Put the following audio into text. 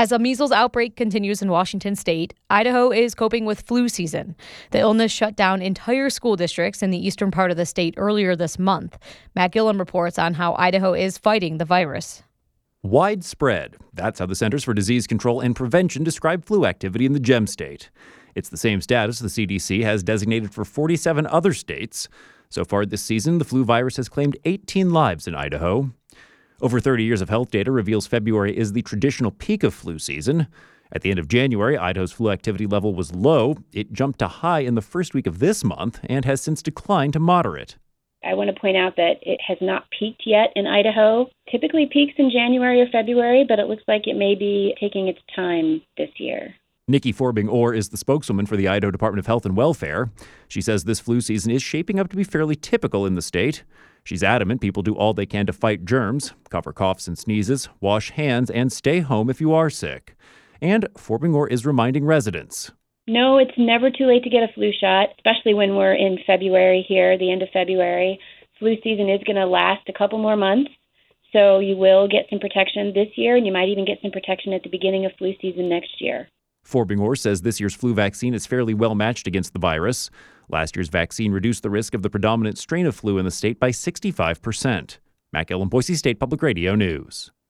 As a measles outbreak continues in Washington state, Idaho is coping with flu season. The illness shut down entire school districts in the eastern part of the state earlier this month. Matt Gillum reports on how Idaho is fighting the virus. Widespread. That's how the Centers for Disease Control and Prevention describe flu activity in the Gem State. It's the same status the CDC has designated for 47 other states. So far this season, the flu virus has claimed 18 lives in Idaho. Over 30 years of health data reveals February is the traditional peak of flu season. At the end of January, Idaho's flu activity level was low. It jumped to high in the first week of this month and has since declined to moderate. I want to point out that it has not peaked yet in Idaho. Typically peaks in January or February, but it looks like it may be taking its time this year. Nikki Forbing-Orr is the spokeswoman for the Idaho Department of Health and Welfare. She says this flu season is shaping up to be fairly typical in the state. She's adamant people do all they can to fight germs, cover coughs and sneezes, wash hands, and stay home if you are sick. And Forbing-Orr is reminding residents. No, it's never too late to get a flu shot, especially when we're in February here, the end of February. Flu season is going to last a couple more months, so you will get some protection this year, and you might even get some protection at the beginning of flu season next year. Forbing-Orr says this year's flu vaccine is fairly well matched against the virus. Last year's vaccine reduced the risk of the predominant strain of flu in the state by 65%. Matt Gillum, Boise State Public Radio News.